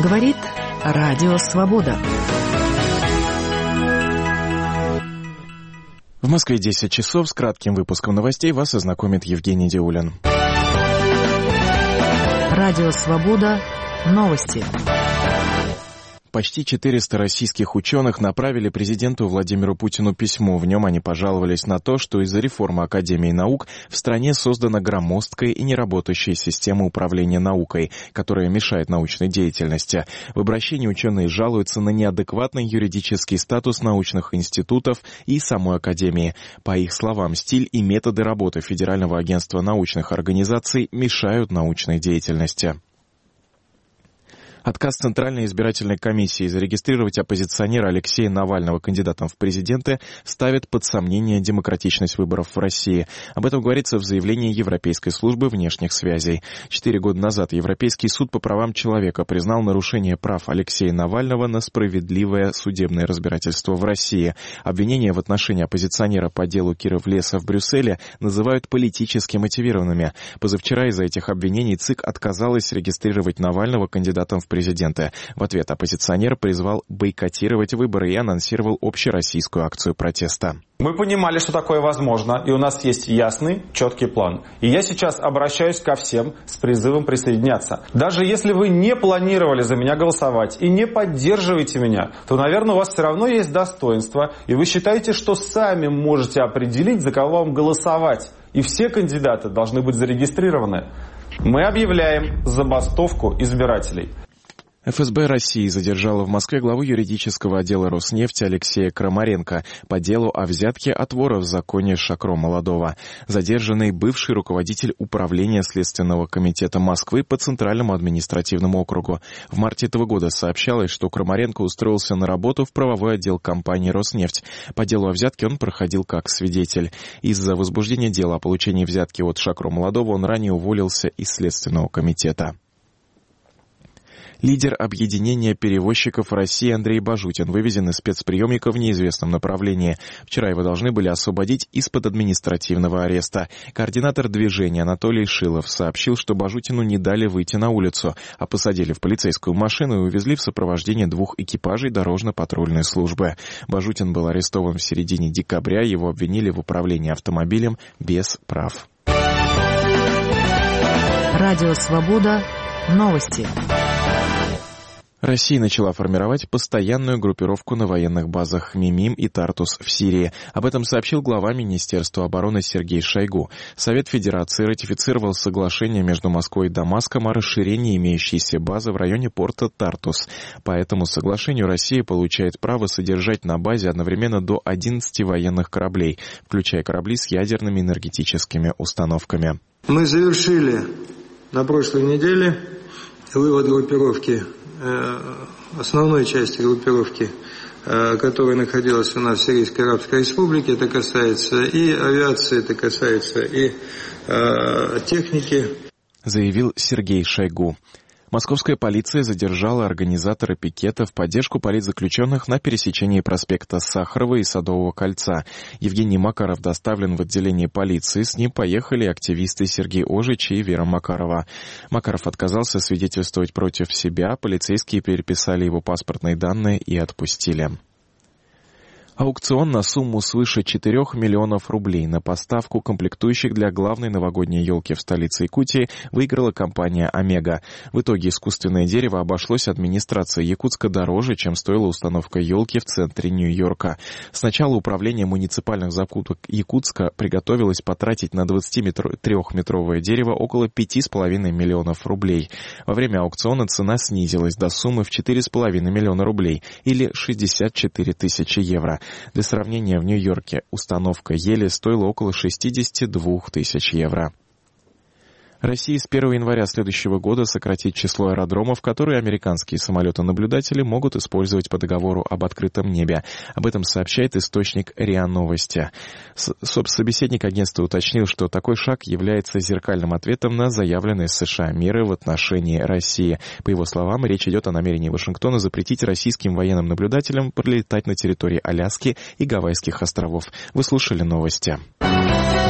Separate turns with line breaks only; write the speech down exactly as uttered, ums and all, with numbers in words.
Говорит Радио Свобода.
В Москве десять часов. С кратким выпуском новостей вас ознакомит Евгений Диулин.
Радио Свобода. Новости.
Почти четыреста российских ученых направили президенту Владимиру Путину письмо. В нем они пожаловались на то, что из-за реформы Академии наук в стране создана громоздкая и неработающая система управления наукой, которая мешает научной деятельности. В обращении ученые жалуются на неадекватный юридический статус научных институтов и самой Академии. По их словам, стиль и методы работы Федерального агентства научных организаций мешают научной деятельности. Отказ Центральной избирательной комиссии зарегистрировать оппозиционера Алексея Навального кандидатом в президенты ставит под сомнение демократичность выборов в России. Об этом говорится в заявлении Европейской службы внешних связей. Четыре года назад Европейский суд по правам человека признал нарушение прав Алексея Навального на справедливое судебное разбирательство в России. Обвинения в отношении оппозиционера по делу Киров-Леса в Брюсселе называют политически мотивированными. Позавчера из-за этих обвинений ЦИК отказалась регистрировать Навального кандидатом в президента. В ответ оппозиционер призвал бойкотировать выборы и анонсировал общероссийскую акцию протеста.
Мы понимали, что такое возможно, и у нас есть ясный, четкий план. И я сейчас обращаюсь ко всем с призывом присоединяться. Даже если вы не планировали за меня голосовать и не поддерживаете меня, то, наверное, у вас все равно есть достоинство, и вы считаете, что сами можете определить, за кого вам голосовать. И все кандидаты должны быть зарегистрированы. Мы объявляем забастовку избирателей.
эф эс бэ России задержала в Москве главу юридического отдела Роснефти Алексея Крамаренко по делу о взятке от вора в законе Шакро Молодого. Задержанный бывший руководитель управления Следственного комитета Москвы по Центральному административному округу. В марте этого года сообщалось, что Крамаренко устроился на работу в правовой отдел компании «Роснефть». По делу о взятке он проходил как свидетель. Из-за возбуждения дела о получении взятки от Шакро Молодого он ранее уволился из Следственного комитета. Лидер объединения перевозчиков России Андрей Бажутин вывезен из спецприемника в неизвестном направлении. Вчера его должны были освободить из-под административного ареста. Координатор движения Анатолий Шилов сообщил, что Бажутину не дали выйти на улицу, а посадили в полицейскую машину и увезли в сопровождении двух экипажей дорожно-патрульной службы. Бажутин был арестован в середине декабря, его обвинили в управлении автомобилем без прав.
Радио Свобода. Новости.
Россия начала формировать постоянную группировку на военных базах Мимим и Тартус в Сирии. Об этом сообщил глава Министерства обороны Сергей Шойгу. Совет Федерации ратифицировал соглашение между Москвой и Дамаском о расширении имеющейся базы в районе порта Тартус. По этому соглашению Россия получает право содержать на базе одновременно до одиннадцати военных кораблей, включая корабли с ядерными энергетическими установками.
Мы завершили на прошлой неделе вывод группировки, основной части группировки, которая находилась у нас в Сирийской Арабской Республике. Это касается и авиации, это касается и техники.
Заявил Сергей Шойгу. Московская полиция задержала организатора пикета в поддержку политзаключенных на пересечении проспекта Сахарова и Садового кольца. Евгений Макаров доставлен в отделение полиции. С ним поехали активисты Сергей Ожич и Вера Макарова. Макаров отказался свидетельствовать против себя. Полицейские переписали его паспортные данные и отпустили. Аукцион на сумму свыше четырёх миллионов рублей на поставку комплектующих для главной новогодней елки в столице Якутии выиграла компания «Омега». В итоге искусственное дерево обошлось администрации Якутска дороже, чем стоила установка елки в центре Нью-Йорка. Сначала управление муниципальных закупок Якутска приготовилось потратить на двадцатитрёхметровое дерево около пяти с половиной миллионов рублей. Во время аукциона цена снизилась до суммы в четыре с половиной миллиона рублей или шестьдесят четыре тысячи евро. Для сравнения, в Нью-Йорке установка ели стоила около шестьдесят два тысяч евро. Россия с первого января следующего года сократит число аэродромов, которые американские самолеты-наблюдатели могут использовать по договору об открытом небе. Об этом сообщает источник РИА Новости. Собеседник агентства уточнил, что такой шаг является зеркальным ответом на заявленные США меры в отношении России. По его словам, речь идет о намерении Вашингтона запретить российским военным наблюдателям пролетать на территории Аляски и Гавайских островов. Вы слушали новости.